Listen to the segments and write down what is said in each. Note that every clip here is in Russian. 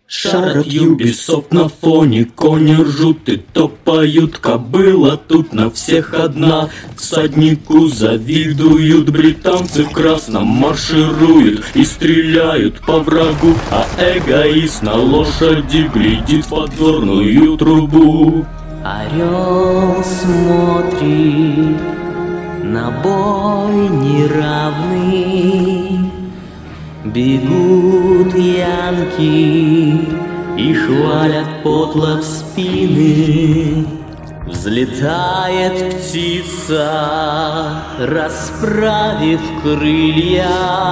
Шарят Юбисофт на фоне, кони ржут и топают, кобыла тут на всех одна. Всаднику завидуют, британцы в красном маршируют и стреляют по врагу, а эгоист на лошади глядит в подзорную трубу. Орел смотрит на бой неравный. Бегут янки и хвалят подло в спины. Взлетает птица, расправив крылья,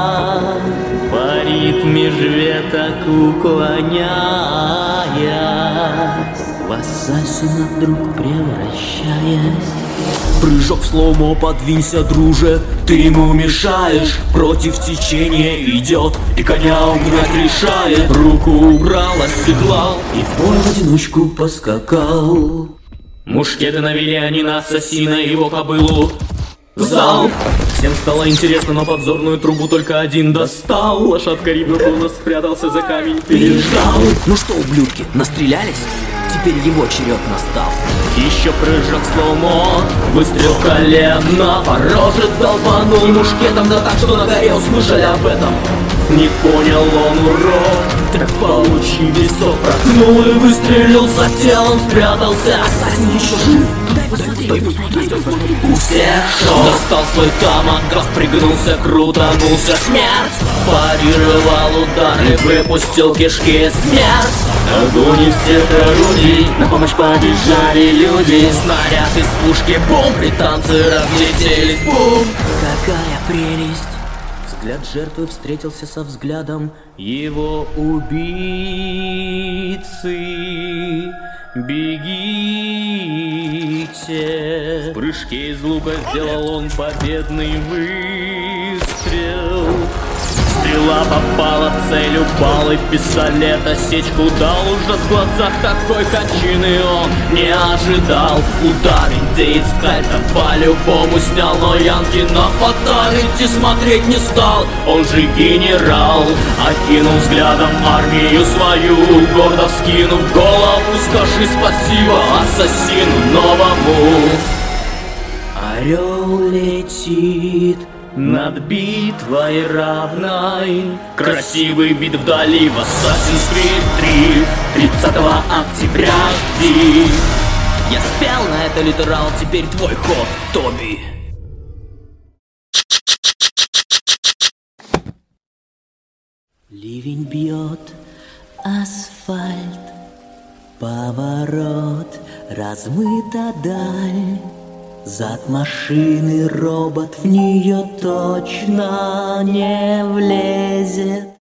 парит меж веток, уклоняясь, в ассасина вдруг превращаясь. Прыжок в слоумо, подвинься, друже, ты ему мешаешь. Против течения идет и коня угнать решает. Руку убрал, оседлал и в бой в одиночку поскакал. Мушкеты навели они на ассасина и его кобылу. Залп! Всем стало интересно, но подзорную трубу только один достал. Лошадка рибно спрятался за камень, переждал. Ну что, ублюдки, настрелялись? Теперь его черед настал. Еще прыжок слоумо, выстрел в колено, по роже долбанул мушкетом, да так, что на горе услышали об этом. Не понял он урок, так получи весок, проткнул и выстрелил за телом, спрятался. Ассасин еще жив? Дай посмотреть. У всех шок. Достал свой томагавк, пригнулся, крутанулся. Смерть! Парировал удары, выпустил кишки. Смерть! Огонь из всех орудий, на помощь побежали люди. Снаряд из пушки, бум! Британцы разлетелись, бум! Какая прелесть! Взгляд жертвы встретился со взглядом его убийцы. Бегите! В прыжке из лука сделал он победный выстрел. Стрела попала в цель, упал и пистолет осечку дал. Ужас в глазах, такой кончины он не ожидал. Удар индеец скальпом по-любому снял, но янки на фаталити смотреть не стал. Он же генерал, окинул взглядом армию свою, гордо вскинув голову, скажи спасибо ассасину новому. Орел летит над битвой равной, красивый вид вдали в Assassin's Creed 3, 30 октября жди. Я спел на это литерал, теперь твой ход, Тоби. Ливень бьет асфальт, поворот, размыта даль. Зад машины робот в нее точно не влезет.